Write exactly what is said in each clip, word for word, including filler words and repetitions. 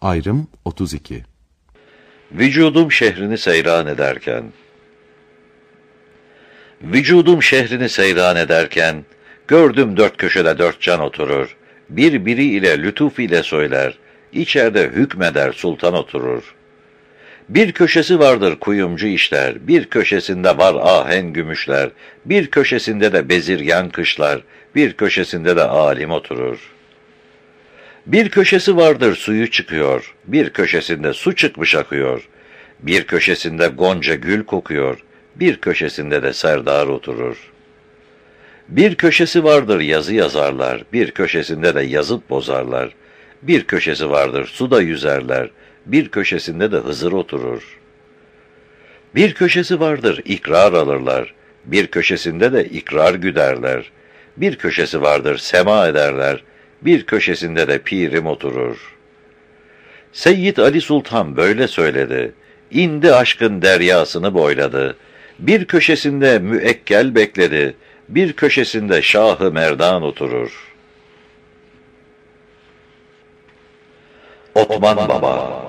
Ayrım otuz iki. Vücudum şehrini seyran ederken, Vücudum şehrini seyran ederken, gördüm dört köşede dört can oturur, birbiri ile lütuf ile söyler, içerde hükmeder sultan oturur. Bir köşesi vardır kuyumcu işler, bir köşesinde var ahen gümüşler, bir köşesinde de bezirgan kışlar, bir köşesinde de alim oturur. Bir köşesi vardır suyu çıkıyor, bir köşesinde su çıkmış akıyor, bir köşesinde gonca gül kokuyor, bir köşesinde de serdar oturur. Bir köşesi vardır yazı yazarlar, bir köşesinde de yazıp bozarlar, bir köşesi vardır suda yüzerler, bir köşesinde de Hızır oturur. Bir köşesi vardır ikrar alırlar, bir köşesinde de ikrar güderler, bir köşesi vardır sema ederler, bir köşesinde de pirim oturur. Seyyid Ali Sultan böyle söyledi, indi aşkın deryasını boyladı, bir köşesinde müekkel bekledi, bir köşesinde Şah-ı Merdan oturur. Otman Baba.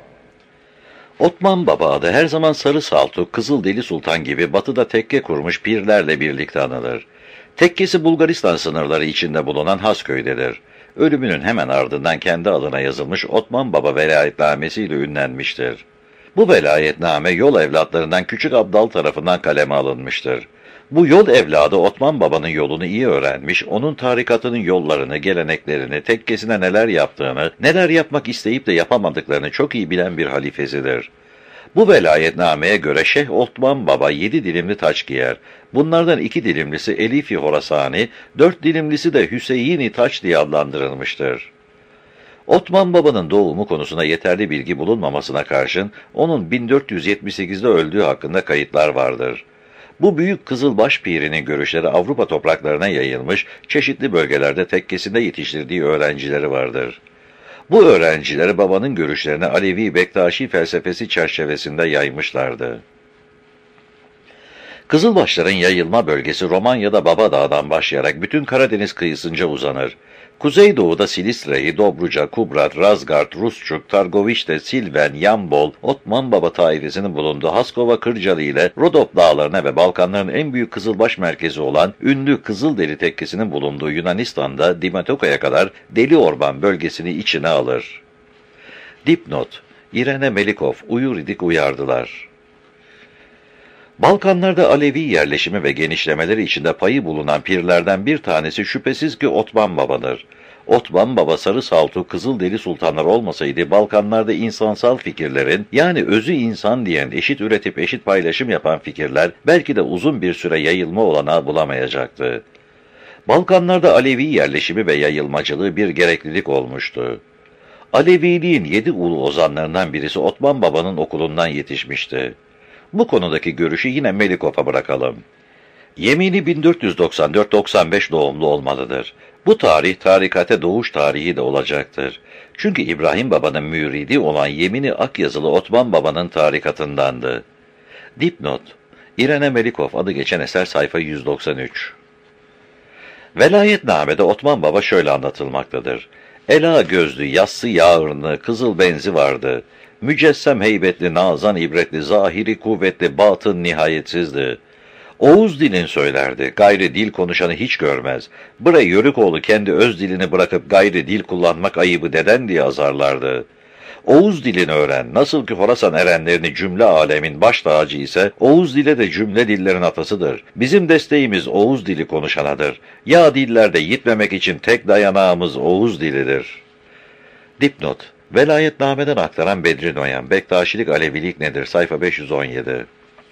Otman Baba adı her zaman Sarı Saltuk, Kızıldeli Sultan gibi batıda tekke kurmuş pirlerle birlikte anılır. Tekkesi Bulgaristan sınırları içinde bulunan Hasköy'dedir. Ölümünün hemen ardından kendi adına yazılmış Otman Baba velayetnamesiyle ünlenmiştir. Bu velayetname yol evlatlarından Küçük Abdal tarafından kaleme alınmıştır. Bu yol evladı Otman Baba'nın yolunu iyi öğrenmiş, onun tarikatının yollarını, geleneklerini, tekkesine neler yaptığını, neler yapmak isteyip de yapamadıklarını çok iyi bilen bir halifesidir. Bu velayetnameye göre Şeyh Otman Baba yedi dilimli taç giyer. Bunlardan iki dilimlisi Elifi Horasani, dört dilimlisi de Hüseyini taç diye adlandırılmıştır. Otman Baba'nın doğumu konusunda yeterli bilgi bulunmamasına karşın, onun bin dört yüz yetmiş sekizde öldüğü hakkında kayıtlar vardır. Bu büyük Kızılbaş pirinin görüşleri Avrupa topraklarına yayılmış, çeşitli bölgelerde tekkesinde yetiştirdiği öğrencileri vardır. Bu öğrencileri babanın görüşlerini Alevi Bektaşi felsefesi çerçevesinde yaymışlardı. Kızılbaşların yayılma bölgesi Romanya'da Babadağ'dan başlayarak bütün Karadeniz kıyısınca uzanır. Kuzeydoğuda Silistre'yi, Dobruca, Kubrat, Razgard, Rusçuk, Targovişte, Silven, Yambol, Otman Baba taifesinin bulunduğu Haskova Kırcalı ile Rodop dağlarına ve Balkanların en büyük Kızılbaş merkezi olan ünlü Kızılderi tekkesinin bulunduğu Yunanistan'da Dimatoka'ya kadar Deli Orban bölgesini içine alır. Dipnot: İrene Melikov, uyur idik uyardılar. Balkanlarda Alevi yerleşimi ve genişlemeleri içinde payı bulunan pirlerden bir tanesi şüphesiz ki Otman Baba'dır. Otman Baba Sarı Saltuk, Kızıldeli sultanlar olmasaydı Balkanlarda insansal fikirlerin, yani özü insan diyen, eşit üretip eşit paylaşım yapan fikirler belki de uzun bir süre yayılma olanağı bulamayacaktı. Balkanlarda Alevi yerleşimi ve yayılmacılığı bir gereklilik olmuştu. Aleviliğin yedi ulu ozanlarından birisi Otman Baba'nın okulundan yetişmişti. Bu konudaki görüşü yine Melikov'a bırakalım. Yemini bin dört yüz doksan dört doksan beş doğumlu olmalıdır. Bu tarih tarikate doğuş tarihi de olacaktır. Çünkü İbrahim Baba'nın müridi olan Yemini Akyazılı Otman Baba'nın tarikatındandı. Dipnot: İrene Melikov adı geçen eser sayfa yüz doksan üç. Velayetnamede Otman Baba şöyle anlatılmaktadır. Ela gözlü, yassı yağırlı, kızıl benzi vardı. Mücessem heybetli, nazan ibretli, zahiri kuvvetli, batın nihayetsizdi. Oğuz dilin söylerdi, gayri dil konuşanı hiç görmez. Bre Yörükoğlu kendi öz dilini bırakıp gayri dil kullanmak ayıbı deden diye azarlardı. Oğuz dilini öğren, nasıl ki Horasan erenlerini cümle alemin baş tacı ise, Oğuz dile de cümle dillerin atasıdır. Bizim desteğimiz Oğuz dili konuşanadır. Ya dillerde yitmemek için tek dayanağımız Oğuz dilidir. Dipnot: Velayetnameden aktaran Bedri Noyan, Bektaşilik Alevilik nedir? Sayfa beş yüz on yedi.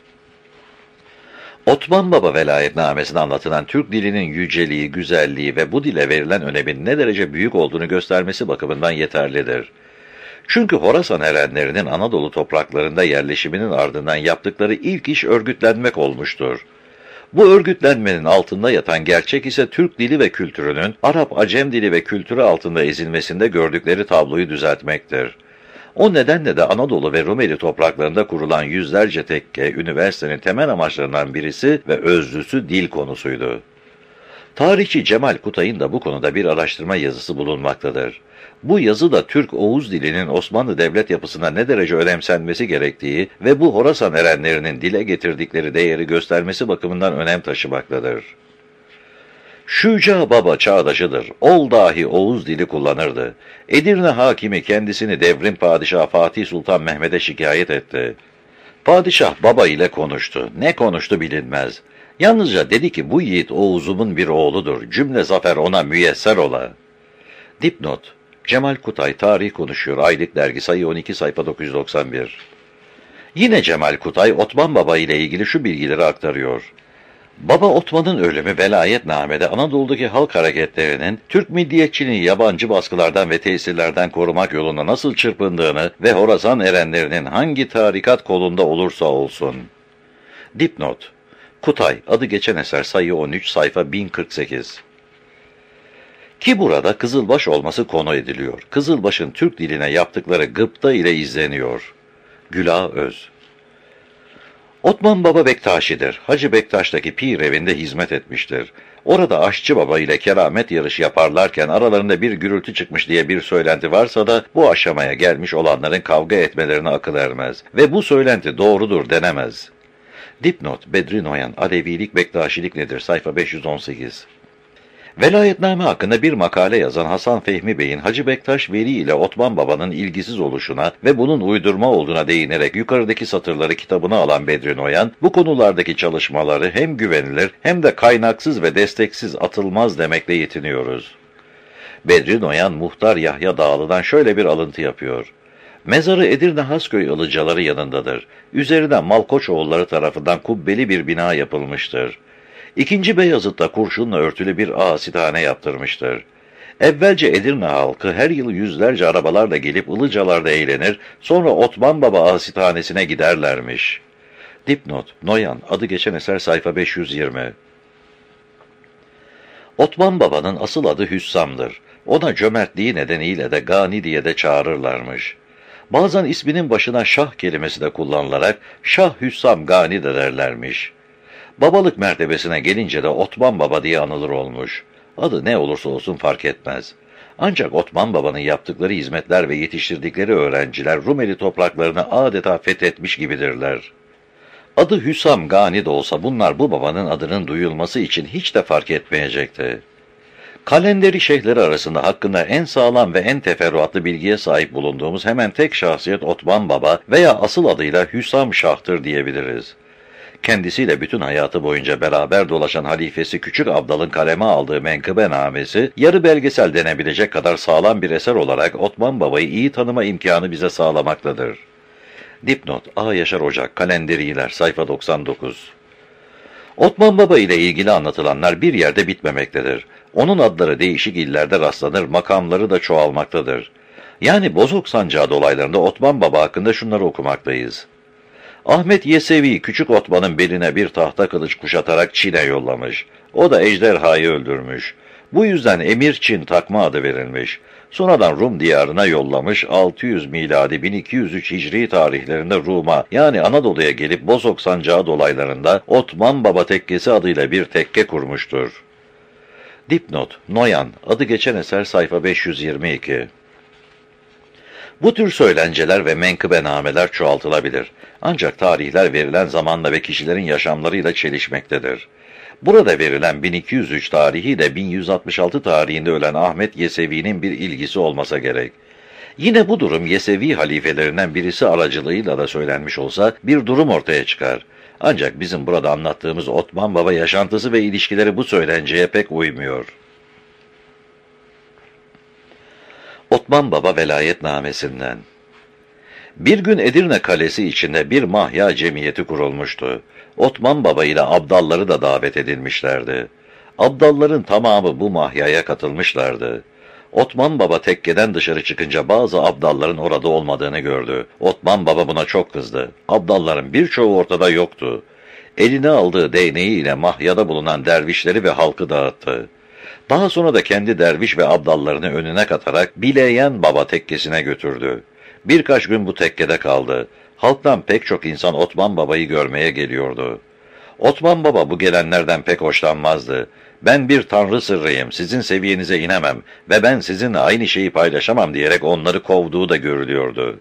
Otman Baba velayetnamesinde anlatılan Türk dilinin yüceliği, güzelliği ve bu dile verilen önemin ne derece büyük olduğunu göstermesi bakımından yeterlidir. Çünkü Horasan erenlerinin Anadolu topraklarında yerleşiminin ardından yaptıkları ilk iş örgütlenmek olmuştur. Bu örgütlenmenin altında yatan gerçek ise Türk dili ve kültürünün Arap-Acem dili ve kültürü altında ezilmesinde gördükleri tabloyu düzeltmektir. O nedenle de Anadolu ve Rumeli topraklarında kurulan yüzlerce tekke, üniversitenin temel amaçlarından birisi ve özlüsü dil konusuydu. Tarihçi Cemal Kutay'ın da bu konuda bir araştırma yazısı bulunmaktadır. Bu yazıda Türk Oğuz dilinin Osmanlı devlet yapısına ne derece önemsenmesi gerektiği ve bu Horasan erenlerinin dile getirdikleri değeri göstermesi bakımından önem taşımaktadır. Şüca Baba çağdaşıdır. Ol dahi Oğuz dili kullanırdı. Edirne hakimi kendisini devrim padişahı Fatih Sultan Mehmet'e şikayet etti. Padişah baba ile konuştu. Ne konuştu bilinmez. Yalnızca dedi ki bu yiğit Oğuz'umun bir oğludur. Cümle zafer ona müyesser ola. Dipnot: Cemal Kutay Tarih Konuşuyor. Aylık Dergi sayı on iki sayfa dokuz yüz doksan bir. Yine Cemal Kutay Otman Baba ile ilgili şu bilgileri aktarıyor. Baba Otman'ın ölümü velayetnamede Anadolu'daki halk hareketlerinin Türk milliyetçiliğini yabancı baskılardan ve tesirlerden korumak yolunda nasıl çırpındığını ve Horasan erenlerinin hangi tarikat kolunda olursa olsun. Dipnot: Kutay, adı geçen eser sayı on üç sayfa bin kırk sekiz. Ki burada Kızılbaş olması konu ediliyor. Kızılbaş'ın Türk diline yaptıkları gıpta ile izleniyor. Güla Öz. Otman Baba Bektaşi'dir. Hacı Bektaş'taki Pir evinde hizmet etmiştir. Orada Aşçı Baba ile keramet yarışı yaparlarken aralarında bir gürültü çıkmış diye bir söylenti varsa da bu aşamaya gelmiş olanların kavga etmelerine akıl ermez ve bu söylenti doğrudur denemez. Dipnot: Bedri Noyan, Alevilik, Bektaşilik nedir? Sayfa beş yüz on sekiz. Velayetname hakkında bir makale yazan Hasan Fehmi Bey'in Hacı Bektaş Veli ile Otman Baba'nın ilgisiz oluşuna ve bunun uydurma olduğuna değinerek yukarıdaki satırları kitabına alan Bedri Noyan, bu konulardaki çalışmaları hem güvenilir hem de kaynaksız ve desteksiz atılmaz demekle yetiniyoruz. Bedri Noyan, Muhtar Yahya Dağlı'dan şöyle bir alıntı yapıyor. Mezarı Edirne Hasköy Ilıcaları yanındadır. Üzerine Malkoçoğulları tarafından kubbeli bir bina yapılmıştır. İkinci Beyazıt'ta kurşunla örtülü bir ağasithane yaptırmıştır. Evvelce Edirne halkı her yıl yüzlerce arabalarla gelip Ilıcalar'da eğlenir, sonra Otman Baba ağasithanesine giderlermiş. Dipnot: Noyan, adı geçen eser sayfa beş yüz yirmi. Otman Baba'nın asıl adı Hüssam'dır. Ona cömertliği nedeniyle de Gani diye de çağırırlarmış. Bazen isminin başına Şah kelimesi de kullanılarak Şah Hüssam Gani de derlermiş. Babalık mertebesine gelince de Otman Baba diye anılır olmuş. Adı ne olursa olsun fark etmez. Ancak Otman Baba'nın yaptıkları hizmetler ve yetiştirdikleri öğrenciler Rumeli topraklarını adeta fethetmiş gibidirler. Adı Hüsam Gani de olsa bunlar bu babanın adının duyulması için hiç de fark etmeyecekti. Kalenderi şeyhleri arasında hakkında en sağlam ve en teferruatlı bilgiye sahip bulunduğumuz hemen tek şahsiyet Otman Baba veya asıl adıyla Hüsam Şah'tır diyebiliriz. Kendisiyle bütün hayatı boyunca beraber dolaşan halifesi Küçük Abdal'ın kaleme aldığı menkıbenamesi, yarı belgesel denebilecek kadar sağlam bir eser olarak Otman Baba'yı iyi tanıma imkanı bize sağlamaktadır. Dipnot: A. Yaşar Ocak, Kalenderiler, sayfa doksan dokuz. Otman Baba ile ilgili anlatılanlar bir yerde bitmemektedir. Onun adları değişik illerde rastlanır, makamları da çoğalmaktadır. Yani Bozok Sancağı dolaylarında Otman Baba hakkında şunları okumaktayız. Ahmet Yesevi Küçük Otman'ın beline bir tahta kılıç kuşatarak Çin'e yollamış. O da ejderhayı öldürmüş. Bu yüzden Emir Çin takma adı verilmiş. Sonradan Rum diyarına yollamış, altı yüz miladi bin iki yüz üç hicri tarihlerinde Rum'a yani Anadolu'ya gelip Bozok Sancağı dolaylarında Otman Baba Tekkesi adıyla bir tekke kurmuştur. Dipnot: Noyan, adı geçen eser sayfa beş yüz yirmi iki. Bu tür söylenceler ve menkıbenameler çoğaltılabilir. Ancak tarihler verilen zamanla ve kişilerin yaşamlarıyla çelişmektedir. Burada verilen bin iki yüz üç tarihiyle bin yüz altmış altı tarihinde ölen Ahmet Yesevi'nin bir ilgisi olmasa gerek. Yine bu durum Yesevi halifelerinden birisi aracılığıyla da söylenmiş olsa bir durum ortaya çıkar. Ancak bizim burada anlattığımız Otman Baba yaşantısı ve ilişkileri bu söylenceye pek uymuyor. Otman Baba velayetnamesinden. Bir gün Edirne Kalesi içinde bir mahya cemiyeti kurulmuştu. Otman Baba ile abdalları da davet edilmişlerdi. Abdalların tamamı bu mahyaya katılmışlardı. Otman Baba tekkeden dışarı çıkınca bazı abdalların orada olmadığını gördü. Otman Baba buna çok kızdı. Abdalların birçoğu ortada yoktu. Eline aldığı değneğiyle mahyada bulunan dervişleri ve halkı dağıttı. Daha sonra da kendi derviş ve abdallarını önüne katarak Bileyen Baba tekkesine götürdü. Birkaç gün bu tekkede kaldı. Halktan pek çok insan Otman Baba'yı görmeye geliyordu. Osman Baba bu gelenlerden pek hoşlanmazdı. Ben bir tanrı sırrıyım, sizin seviyenize inemem ve ben sizinle aynı şeyi paylaşamam diyerek onları kovduğu da görülüyordu.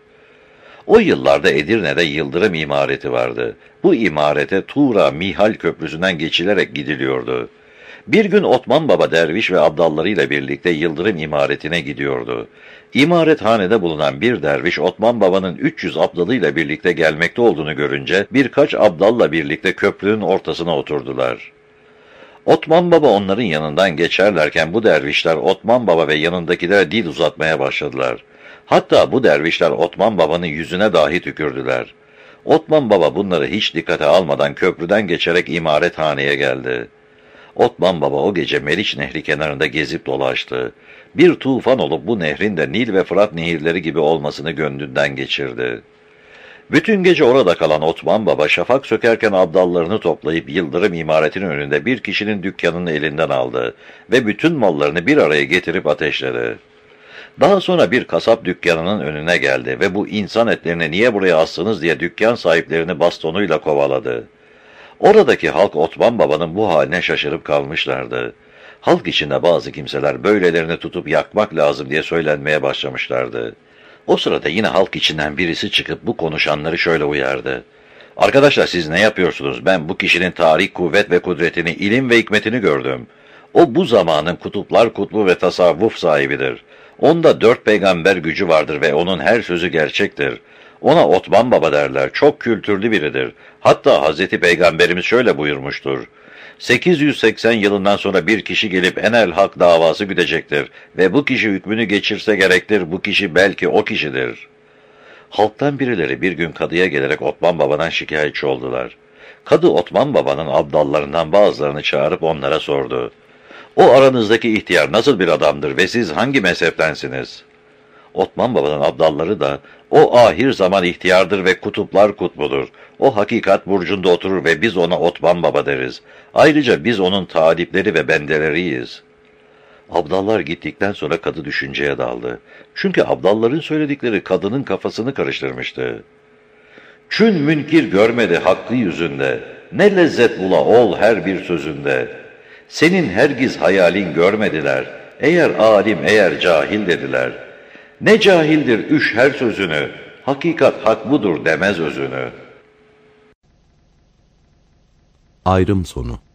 O yıllarda Edirne'de Yıldırım imareti vardı. Bu imarete Tuğra Mihal Köprüsü'nden geçilerek gidiliyordu. Bir gün Osman Baba derviş ve abdallarıyla birlikte Yıldırım imaretine gidiyordu. İmarethanede bulunan bir derviş Osman Baba'nın üç yüz abdalıyla birlikte gelmekte olduğunu görünce birkaç abdalla birlikte köprünün ortasına oturdular. Osman Baba onların yanından geçerlerken bu dervişler Osman Baba ve yanındakilere dil uzatmaya başladılar. Hatta bu dervişler Osman Baba'nın yüzüne dahi tükürdüler. Osman Baba bunları hiç dikkate almadan köprüden geçerek imarethaneye geldi. Osman Baba o gece Meriç Nehri kenarında gezip dolaştı. Bir tufan olup bu nehrin de Nil ve Fırat nehirleri gibi olmasını gönlünden geçirdi. Bütün gece orada kalan Osman Baba şafak sökerken abdallarını toplayıp Yıldırım imaretinin önünde bir kişinin dükkanını elinden aldı ve bütün mallarını bir araya getirip ateşledi. Daha sonra bir kasap dükkanının önüne geldi ve bu insan etlerini niye buraya astınız diye dükkan sahiplerini bastonuyla kovaladı. Oradaki halk Osman Baba'nın bu haline şaşırıp kalmışlardı. Halk içinde bazı kimseler böylelerini tutup yakmak lazım diye söylenmeye başlamışlardı. O sırada yine halk içinden birisi çıkıp bu konuşanları şöyle uyardı. Arkadaşlar siz ne yapıyorsunuz? Ben bu kişinin tarih, kuvvet ve kudretini, ilim ve hikmetini gördüm. O bu zamanın kutuplar kutbu ve tasavvuf sahibidir. Onda dört peygamber gücü vardır ve onun her sözü gerçektir. Ona Osman Baba derler, çok kültürlü biridir. Hatta Hazreti Peygamberimiz şöyle buyurmuştur. sekiz yüz seksen yılından sonra bir kişi gelip enel hak davası güdecektir ve bu kişi hükmünü geçirse gerektir, bu kişi belki o kişidir. Halktan birileri bir gün kadıya gelerek Osman Baba'dan şikayetçi oldular. Kadı Osman Baba'nın abdallarından bazılarını çağırıp onlara sordu. O aranızdaki ihtiyar nasıl bir adamdır ve siz hangi mezheptensiniz? Osman Baba'nın abdalları da, o ahir zaman ihtiyardır ve kutuplar kutbudur. O hakikat burcunda oturur ve biz ona Osman Baba deriz. Ayrıca biz onun talipleri ve bendeleriyiz. Abdallar gittikten sonra kadı düşünceye daldı. Çünkü abdalların söyledikleri kadının kafasını karıştırmıştı. Çün münkir görmedi hakkı yüzünde, ne lezzet bula ol her bir sözünde. Senin hergiz hayalin görmediler, eğer alim eğer cahil dediler. Ne cahildir üş her sözünü, hakikat hak budur demez özünü. Ayrım sonu.